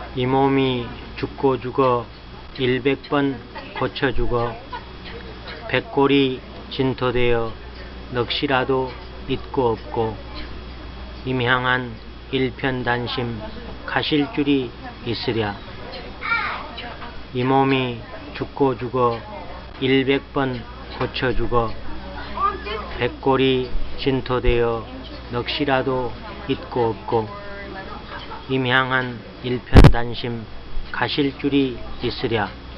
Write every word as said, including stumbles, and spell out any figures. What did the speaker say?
이 몸이 죽고 죽어 일백 번 고쳐 죽어 백골이 진토되어 넋이라도 있고 없고 임향한 일편단심 가실 줄이 있으랴. 이 몸이 죽고 죽어 일백 번 고쳐 죽어 백골이 진토되어 넋이라도 있고 없고 임향한 일편단심 가실 줄이 있으랴.